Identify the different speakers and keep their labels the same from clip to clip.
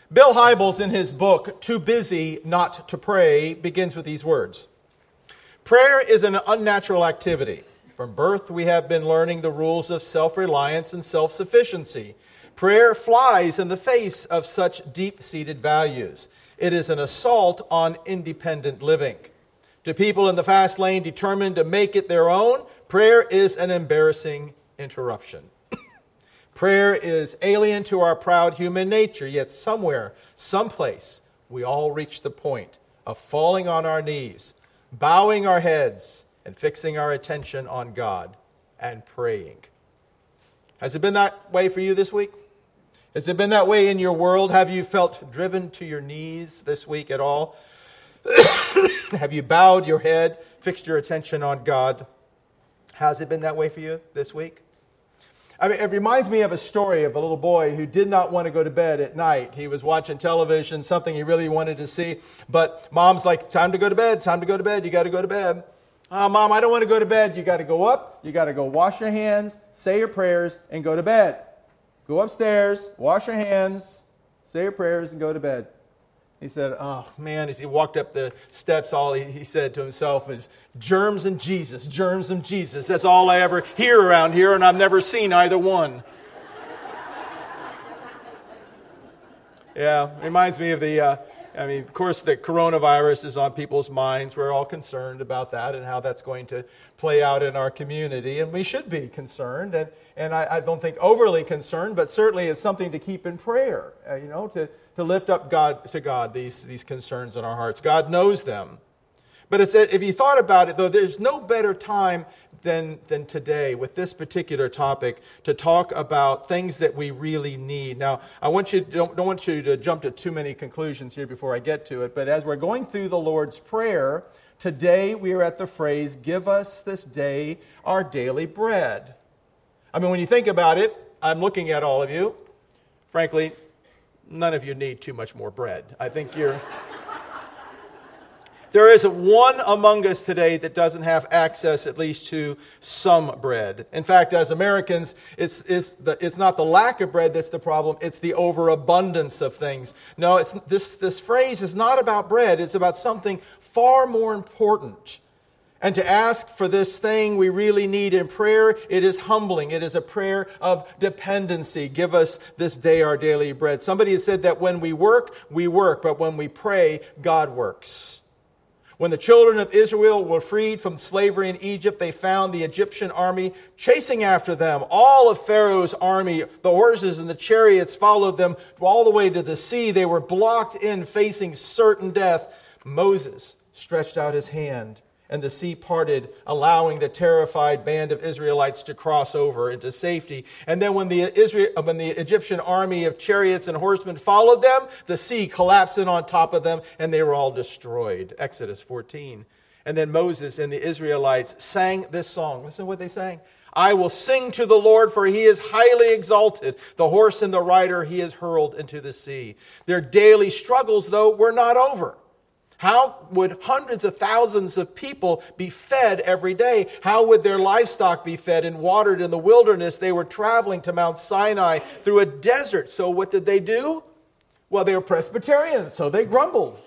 Speaker 1: Bill Hybels, in his book, Too Busy Not to Pray, begins with these words. Prayer is an unnatural activity. From birth, we have been learning the rules of self-reliance and self-sufficiency. Prayer flies in the face of such deep-seated values. It is an assault on independent living. To people in the fast lane determined to make it their own, prayer is an embarrassing interruption. Prayer is alien to our proud human nature, yet somewhere, someplace, we all reach the point of falling on our knees, bowing our heads, and fixing our attention on God and praying. Has it been that way for you this week? Has it been that way in your world? Have you felt driven to your knees this week at all? Have you bowed your head, fixed your attention on God? Has it been that way for you this week? I mean, it reminds me of a story of a little boy who did not want to go to bed at night. He was watching television, something he really wanted to see, but mom's like, time to go to bed, you got to go to bed. Mom, I don't want to go to bed. You got to go up, you got to go wash your hands, say your prayers, and go to bed. Go upstairs, wash your hands, say your prayers, and go to bed. He said, oh man, as he walked up the steps, all he said to himself is, germs and Jesus, germs and Jesus. That's all I ever hear around here, and I've never seen either one. Yeah, reminds me of of course, the coronavirus is on people's minds. We're all concerned about that and how that's going to play out in our community. And we should be concerned. And I don't think overly concerned, but certainly it's something to keep in prayer, to lift up to God these concerns in our hearts. God knows them. But if you thought about it, though, there's no better time than today with this particular topic to talk about things that we really need. Now, I don't want you to jump to too many conclusions here before I get to it, but as we're going through the Lord's Prayer, today we are at the phrase, give us this day our daily bread. I mean, when you think about it, I'm looking at all of you. Frankly, none of you need too much more bread. I think there isn't one among us today that doesn't have access at least to some bread. In fact, as Americans, it's not the lack of bread that's the problem, it's the overabundance of things. No, this phrase is not about bread, it's about something far more important. And to ask for this thing we really need in prayer, it is humbling. It is a prayer of dependency. Give us this day our daily bread. Somebody has said that when we work, but when we pray, God works. When the children of Israel were freed from slavery in Egypt, they found the Egyptian army chasing after them. All of Pharaoh's army, the horses and the chariots followed them all the way to the sea. They were blocked in, facing certain death. Moses stretched out his hand, and the sea parted, allowing the terrified band of Israelites to cross over into safety. And then when the Egyptian army of chariots and horsemen followed them, the sea collapsed in on top of them, and they were all destroyed. Exodus 14. And then Moses and the Israelites sang this song. Listen to what they sang. I will sing to the Lord, for he is highly exalted. The horse and the rider he has hurled into the sea. Their daily struggles, though, were not over. How would hundreds of thousands of people be fed every day? How would their livestock be fed and watered in the wilderness? They were traveling to Mount Sinai through a desert. So what did they do? Well, they were Presbyterians, so they grumbled.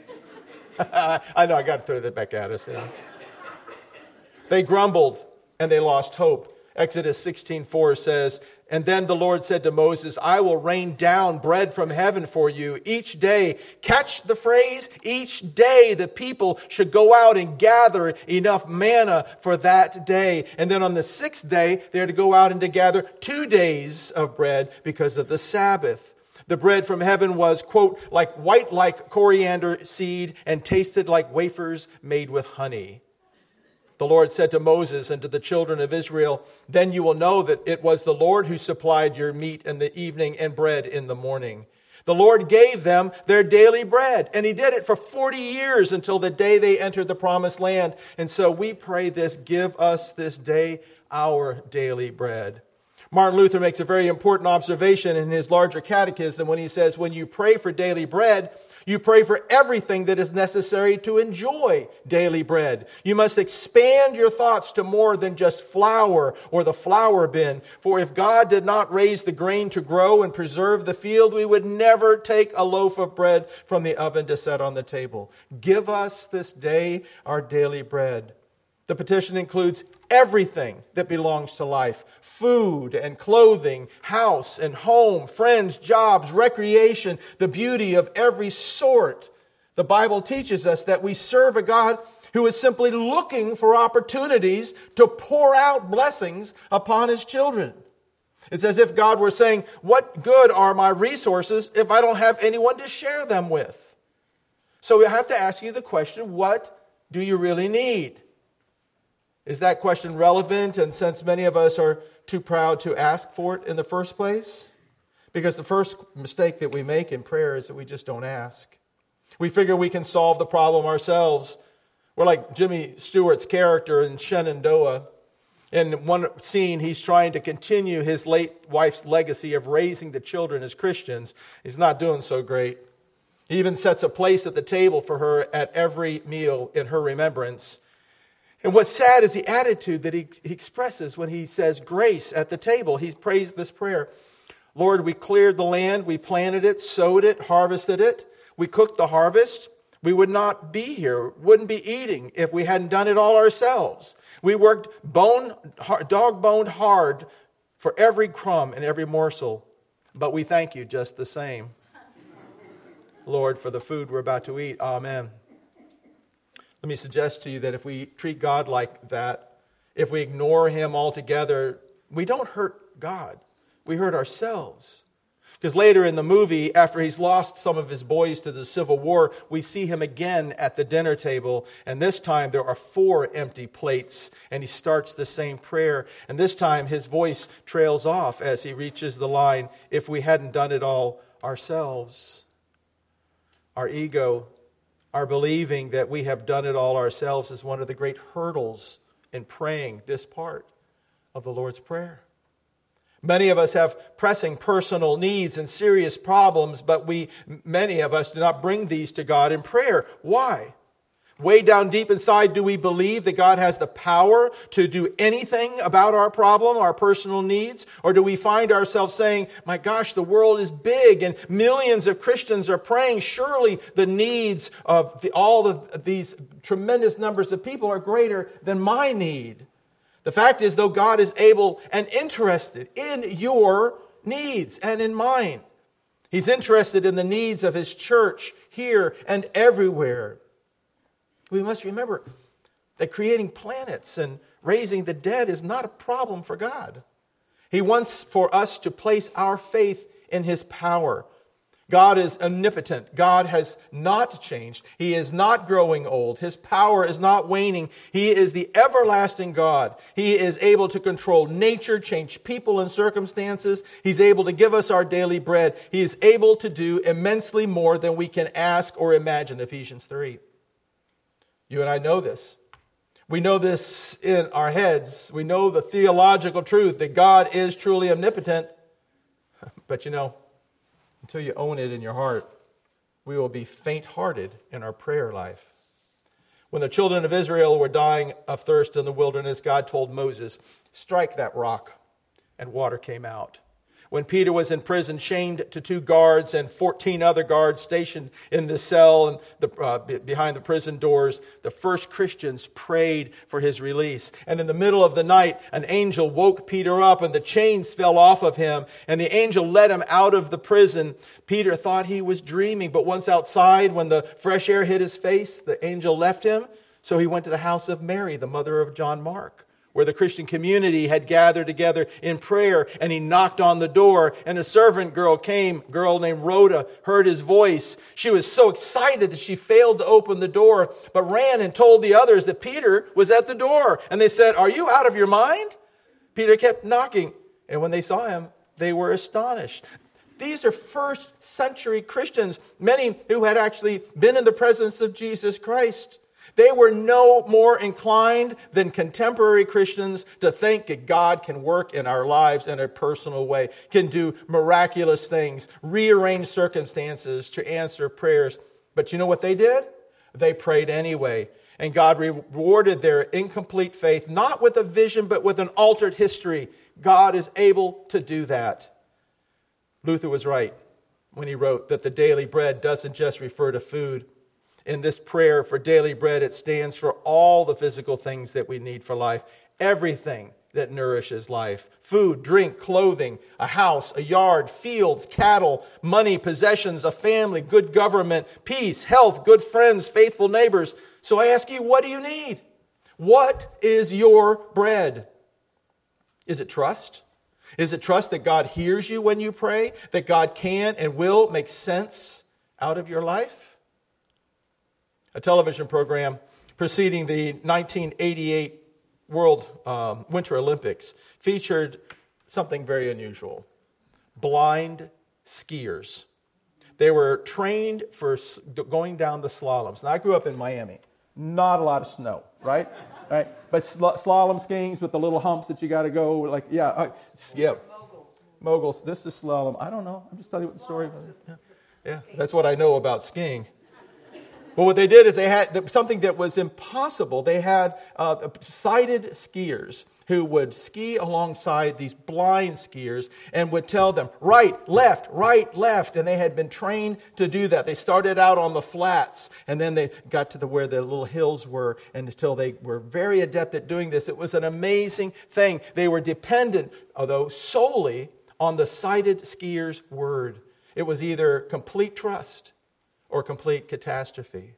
Speaker 1: I know, I got to throw that back at us. They grumbled and they lost hope. Exodus 16:4 says, and then the Lord said to Moses, I will rain down bread from heaven for you each day. Catch the phrase? Each day the people should go out and gather enough manna for that day. And then on the sixth day, they are to go out and to gather 2 days of bread because of the Sabbath. The bread from heaven was, quote, white like coriander seed and tasted like wafers made with honey. The Lord said to Moses and to the children of Israel, then you will know that it was the Lord who supplied your meat in the evening and bread in the morning. The Lord gave them their daily bread, and he did it for 40 years until the day they entered the promised land. And so we pray this, give us this day our daily bread. Martin Luther makes a very important observation in his larger catechism when he says, when you pray for daily bread, You pray for everything that is necessary to enjoy daily bread. You must expand your thoughts to more than just flour or the flour bin. For if God did not raise the grain to grow and preserve the field, we would never take a loaf of bread from the oven to set on the table. Give us this day our daily bread. The petition includes everything that belongs to life: food and clothing, house and home, friends, jobs, recreation, the beauty of every sort. The Bible teaches us that we serve a God who is simply looking for opportunities to pour out blessings upon his children. It's as if God were saying, what good are my resources if I don't have anyone to share them with? So we have to ask you the question, what do you really need? Is that question relevant? And since many of us are too proud to ask for it in the first place? Because the first mistake that we make in prayer is that we just don't ask. We figure we can solve the problem ourselves. We're like Jimmy Stewart's character in Shenandoah. In one scene, he's trying to continue his late wife's legacy of raising the children as Christians. He's not doing so great. He even sets a place at the table for her at every meal in her remembrance. And what's sad is the attitude that he expresses when he says grace at the table. He prays this prayer: Lord, we cleared the land, we planted it, sowed it, harvested it. We cooked the harvest. We would not be here, wouldn't be eating if we hadn't done it all ourselves. We worked dog-boned hard for every crumb and every morsel, but we thank you just the same. Lord, for the food we're about to eat. Amen. Let me suggest to you that if we treat God like that, if we ignore him altogether, we don't hurt God. We hurt ourselves. Because later in the movie, after he's lost some of his boys to the Civil War, we see him again at the dinner table. And this time there are 4 empty plates. And he starts the same prayer. And this time his voice trails off as he reaches the line, if we hadn't done it all ourselves. Our ego, our believing that we have done it all ourselves, is one of the great hurdles in praying this part of the Lord's Prayer. Many of us have pressing personal needs and serious problems, but many of us do not bring these to God in prayer. Why? Way down deep inside, do we believe that God has the power to do anything about our problem, our personal needs? Or do we find ourselves saying, my gosh, the world is big and millions of Christians are praying. Surely the needs of these tremendous numbers of people are greater than my need. The fact is, though, God is able and interested in your needs and in mine. He's interested in the needs of his church here and everywhere. We must remember that creating planets and raising the dead is not a problem for God. He wants for us to place our faith in his power. God is omnipotent. God has not changed. He is not growing old. His power is not waning. He is the everlasting God. He is able to control nature, change people and circumstances. He's able to give us our daily bread. He is able to do immensely more than we can ask or imagine. Ephesians 3. You and I know this. We know this in our heads. We know the theological truth that God is truly omnipotent. But until you own it in your heart, we will be faint-hearted in our prayer life. When the children of Israel were dying of thirst in the wilderness, God told Moses, strike that rock, and water came out. When Peter was in prison, chained to 2 guards and 14 other guards stationed in the cell and behind the prison doors, the first Christians prayed for his release. And in the middle of the night, an angel woke Peter up and the chains fell off of him. And the angel led him out of the prison. Peter thought he was dreaming, but once outside, when the fresh air hit his face, the angel left him. So he went to the house of Mary, the mother of John Mark, where the Christian community had gathered together in prayer, and he knocked on the door, and a servant girl came, a girl named Rhoda, heard his voice. She was so excited that she failed to open the door, but ran and told the others that Peter was at the door. And they said, are you out of your mind? Peter kept knocking, and when they saw him, they were astonished. These are first century Christians, many who had actually been in the presence of Jesus Christ. They were no more inclined than contemporary Christians to think that God can work in our lives in a personal way, can do miraculous things, rearrange circumstances to answer prayers. But you know what they did? They prayed anyway. And God rewarded their incomplete faith, not with a vision, but with an altered history. God is able to do that. Luther was right when he wrote that the daily bread doesn't just refer to food. In this prayer for daily bread, it stands for all the physical things that we need for life, everything that nourishes life. Food, drink, clothing, a house, a yard, fields, cattle, money, possessions, a family, good government, peace, health, good friends, faithful neighbors. So I ask you, what do you need? What is your bread? Is it trust? Is it trust that God hears you when you pray? That God can and will make sense out of your life? A television program preceding the 1988 World Winter Olympics featured something very unusual. Blind skiers. They were trained for going down the slaloms. Now, I grew up in Miami. Not a lot of snow, right? Right? But slalom skiing with the little humps that you got to go, like, skip. Moguls. This is slalom. I don't know. I'm just telling you what the story was. Yeah, that's what I know about skiing. Well, what they did is they had something that was impossible. They had sighted skiers who would ski alongside these blind skiers and would tell them, right, left, and they had been trained to do that. They started out on the flats, and then they got to where the little hills were, and until they were very adept at doing this. It was an amazing thing. They were dependent, although solely, on the sighted skier's word. It was either complete trust or complete catastrophe.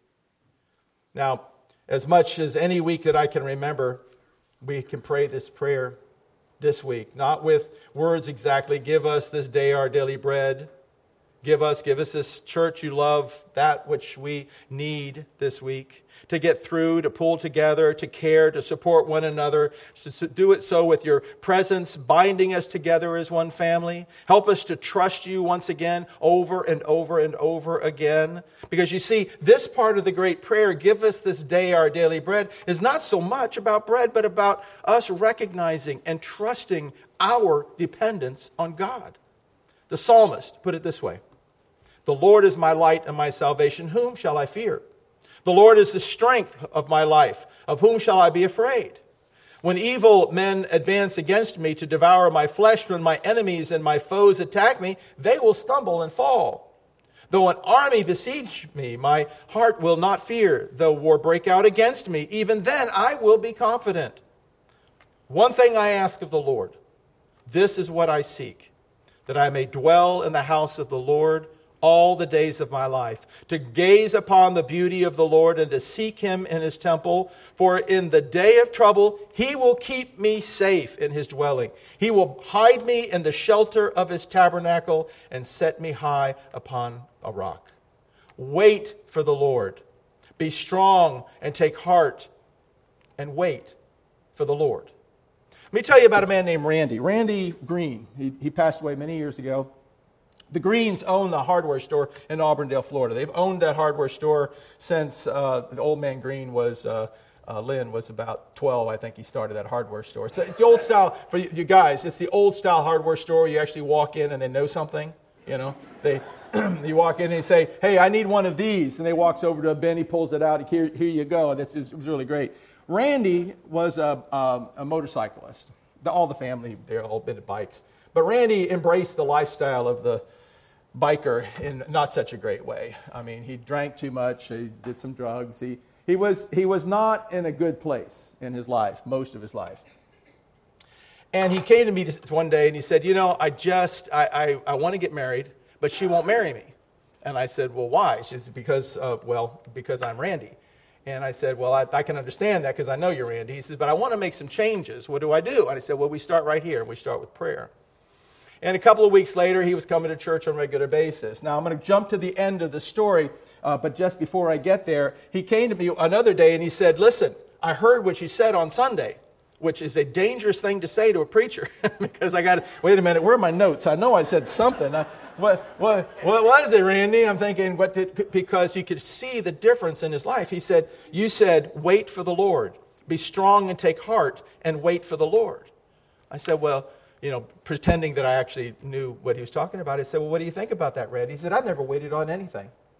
Speaker 1: Now, as much as any week that I can remember, we can pray this prayer this week, not with words exactly, give us this day our daily bread. Give us this church you love, that which we need this week to get through, to pull together, to care, to support one another, to do it so with your presence, binding us together as one family. Help us to trust you once again, over and over and over again. Because you see, this part of the great prayer, give us this day our daily bread, is not so much about bread, but about us recognizing and trusting our dependence on God. The psalmist put it this way: the Lord is my light and my salvation. Whom shall I fear? The Lord is the strength of my life. Of whom shall I be afraid? When evil men advance against me to devour my flesh, when my enemies and my foes attack me, they will stumble and fall. Though an army besiege me, my heart will not fear. Though war break out against me, even then I will be confident. One thing I ask of the Lord, this is what I seek, that I may dwell in the house of the Lord all the days of my life, to gaze upon the beauty of the Lord and to seek him in his temple. For in the day of trouble, he will keep me safe in his dwelling. He will hide me in the shelter of his tabernacle and set me high upon a rock. Wait for the Lord. Be strong and take heart and wait for the Lord. Let me tell you about a man named Randy. Randy Green. He passed away many years ago. The Greens own the hardware store in Auburndale, Florida. They've owned that hardware store since the old man Green was, Lynn was about 12, I think he started that hardware store. So it's the old style, for you guys, it's the old style hardware store. You actually walk in and they know something, you know. You walk in and they say, hey, I need one of these. And they walks over to a bin, he pulls it out, here you go. It was really great. Randy was a motorcyclist. All the family, they've all been at bikes. But Randy embraced the lifestyle of the biker in not such a great way. I mean, he drank too much, he did some drugs. He was not in a good place in his life, most of his life. And he came to me one day and he said, you know, I want to get married, but she won't marry me. And I said, well, why? She said, because I'm Randy. And I said, well, I can understand that because I know you're Randy. He said, but I want to make some changes. What do I do? And I said, well, we start right here. We start with prayer. And a couple of weeks later, he was coming to church on a regular basis. Now, I'm going to jump to the end of the story, but just before I get there, he came to me another day and he said, listen, I heard what you said on Sunday, which is a dangerous thing to say to a preacher because wait a minute, where are my notes? I know I said something. What was it, Randy? I'm thinking, because you could see the difference in his life. He said, you said, wait for the Lord. Be strong and take heart and wait for the Lord. I said, well, you know, pretending that I actually knew what he was talking about. I said, well, what do you think about that, Randy? He said, I've never waited on anything.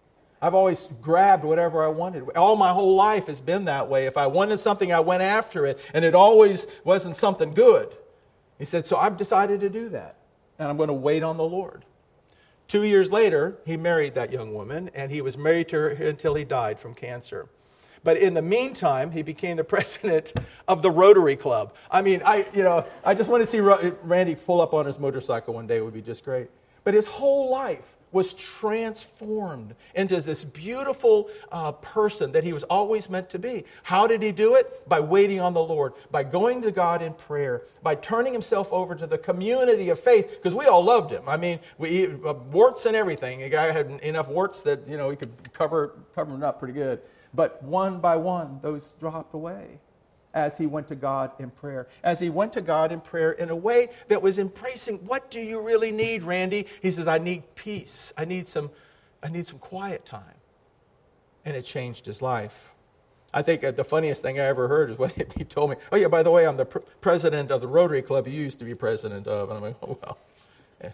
Speaker 1: I've always grabbed whatever I wanted. All my whole life has been that way. If I wanted something, I went after it, and it always wasn't something good. He said, so I've decided to do that, and I'm going to wait on the Lord. 2 years later, he married that young woman, and he was married to her until he died from cancer. But in the meantime, he became the president of the Rotary Club. I mean, I just want to see Randy pull up on his motorcycle one day. It would be just great. But his whole life was transformed into this beautiful person that he was always meant to be. How did he do it? By waiting on the Lord, by going to God in prayer, by turning himself over to the community of faith, because we all loved him. I mean, we warts and everything. The guy had enough warts that, he could cover them up pretty good. But one by one, those dropped away as he went to God in prayer. As he went to God in prayer in a way that was embracing, what do you really need, Randy? He says, I need peace. I need some quiet time. And it changed his life. I think the funniest thing I ever heard is when he told me, oh yeah, by the way, I'm the president of the Rotary Club you used to be president of. And I'm like, oh well. Yeah.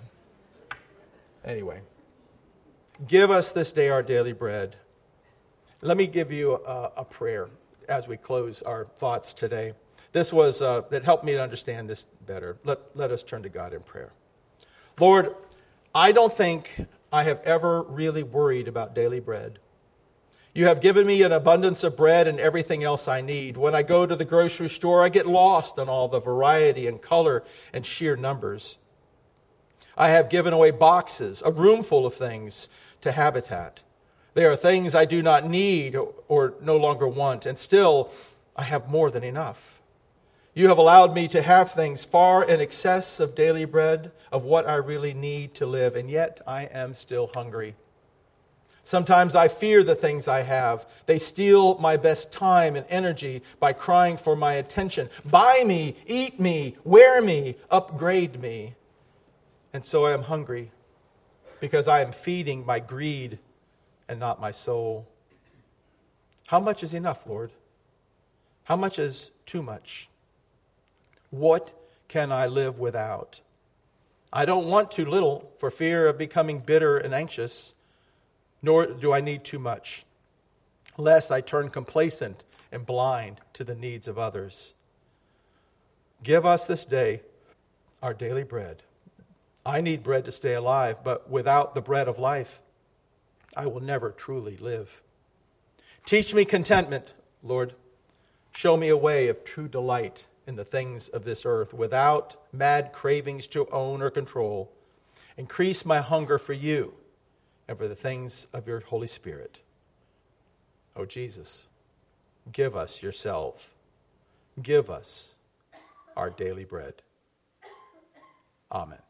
Speaker 1: Anyway, give us this day our daily bread. Let me give you a prayer as we close our thoughts today. This was that helped me to understand this better. Let us turn to God in prayer. Lord, I don't think I have ever really worried about daily bread. You have given me an abundance of bread and everything else I need. When I go to the grocery store, I get lost in all the variety and color and sheer numbers. I have given away boxes, a room full of things to Habitat. There are things I do not need or no longer want, and still I have more than enough. You have allowed me to have things far in excess of daily bread, of what I really need to live, and yet I am still hungry. Sometimes I fear the things I have. They steal my best time and energy by crying for my attention. Buy me, eat me, wear me, upgrade me. And so I am hungry because I am feeding my greed and not my soul. How much is enough, Lord? How much is too much? What can I live without? I don't want too little for fear of becoming bitter and anxious, nor do I need too much, lest I turn complacent and blind to the needs of others. Give us this day our daily bread. I need bread to stay alive, but without the bread of life, I will never truly live. Teach me contentment, Lord. Show me a way of true delight in the things of this earth without mad cravings to own or control. Increase my hunger for you and for the things of your Holy Spirit. Oh, Jesus, give us yourself. Give us our daily bread. Amen.